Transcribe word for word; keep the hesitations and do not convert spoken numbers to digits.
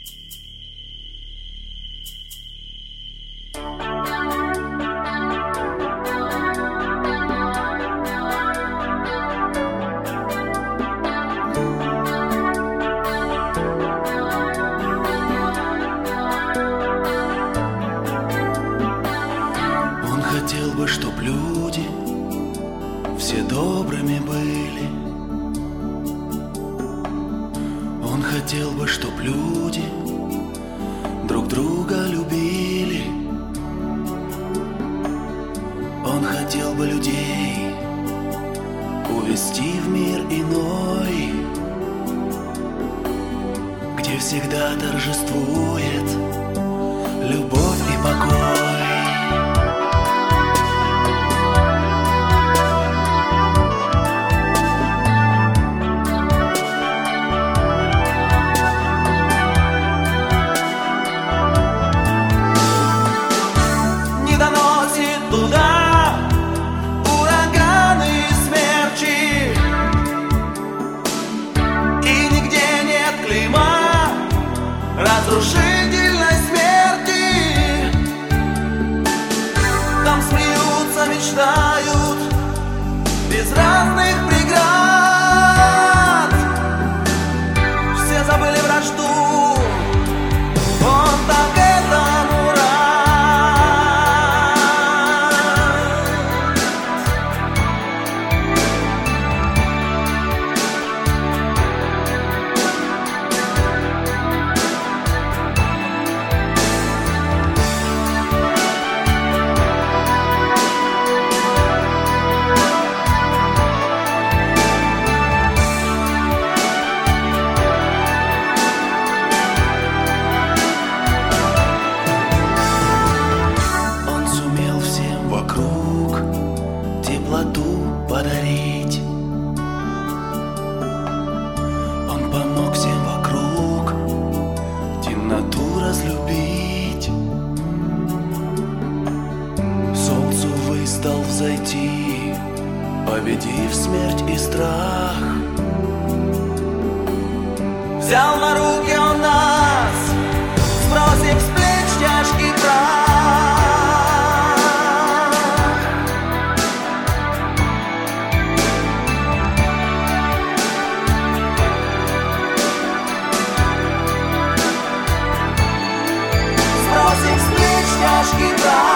Хотел бы, чтоб люди все добрыми были. Он хотел бы, чтоб люди друг друга любили. Он хотел бы людей увести в мир иной, где всегда торжествует любовь и покой. Туда ураганы, смерчи, и нигде нет клейма разрушительной смерти. Там смеются, мечтают без разных преград. Все забыли вражду, он так этому рад. Теплоту подарить. Он помог всем вокруг темноту разлюбить. Солнцу выстал взойти, победив смерть и страх. Взял на руки он нас, сбросив с плеч тяжкий прах. Тяжкий брак.